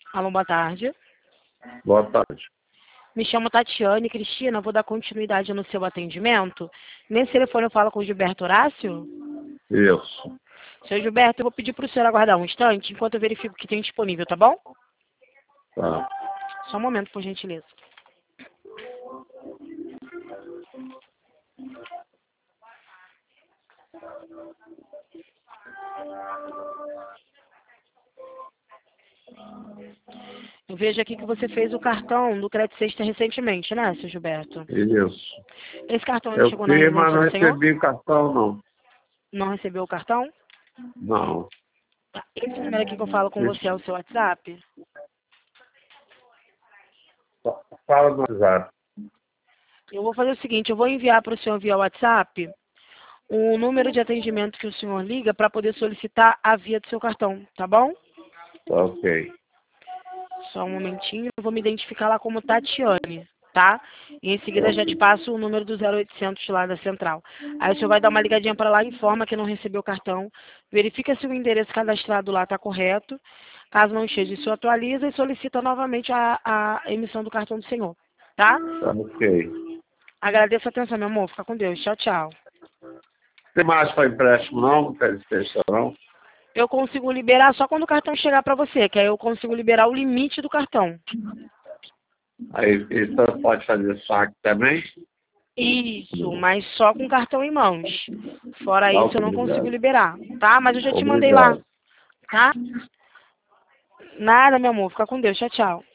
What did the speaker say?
Alô, boa tarde. Boa tarde. Me chamo Tatiane Cristina, vou dar continuidade no seu atendimento. Nesse telefone eu falo com o Gilberto Horácio. Isso. Seu Gilberto, eu vou pedir para o senhor aguardar um instante enquanto eu verifico o que tem disponível, tá bom? Tá. Só um momento, por gentileza. Eu vejo aqui que você fez o cartão do Crédito Sexta recentemente, né, seu Gilberto? Isso. Esse cartão ele Eu chegou na fiz, mas residência não do senhor? recebi cartão, não. Não recebeu o cartão? Não. Tá. Esse número aqui que eu falo com você é o seu WhatsApp? Fala no WhatsApp. Eu vou fazer o seguinte, eu vou enviar para o senhor via WhatsApp o número de atendimento que o senhor liga para poder solicitar a via do seu cartão, tá bom? Tá ok. Só um momentinho, eu vou me identificar lá como Tatiane, tá? E em seguida Tá já te ok. passo o número do 0800 lá da central. Aí o senhor vai dar uma ligadinha para lá, informa que não recebeu o cartão, verifica se o endereço cadastrado lá está correto. Caso não esteja, isso atualiza e solicita novamente a emissão do cartão do senhor, tá? Tá ok. Agradeço a atenção, meu amor. Fica com Deus. Tchau, tchau. Tem mais para empréstimo, não? Não tem extensão, não? Eu consigo liberar só quando o cartão chegar para você, que aí eu consigo liberar o limite do cartão. Aí, então pode fazer saque também? Isso, mas só com cartão em mãos. Fora Tá, isso, eu não consigo obrigado. liberar, tá? Mas eu já te mandei lá, Obrigado. tá? Nada, meu amor. Fica com Deus. Tchau, tchau.